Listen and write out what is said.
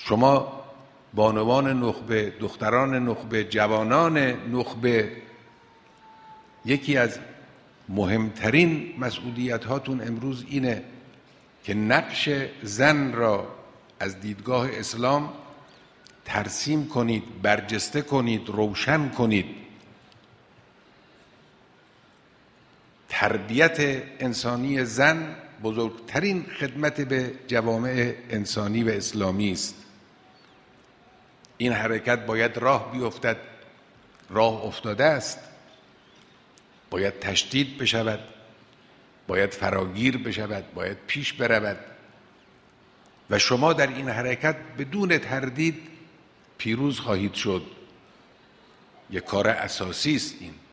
شما بانوان نخبه، دختران نخبه، جوانان نخبه، یکی از مهمترین مسئولیت هاتون امروز اینه که نقش زن را از دیدگاه اسلام ترسیم کنید، برجسته کنید، روشن کنید. تربیت انسانی زن بزرگترین خدمت به جوامع انسانی و اسلامی است. این حرکت باید راه بیفتد، راه افتاده است، باید تشدید بشود، باید فراگیر بشود، باید پیش برود و شما در این حرکت بدون تردید پیروز خواهید شد. یک کار اساسی است این.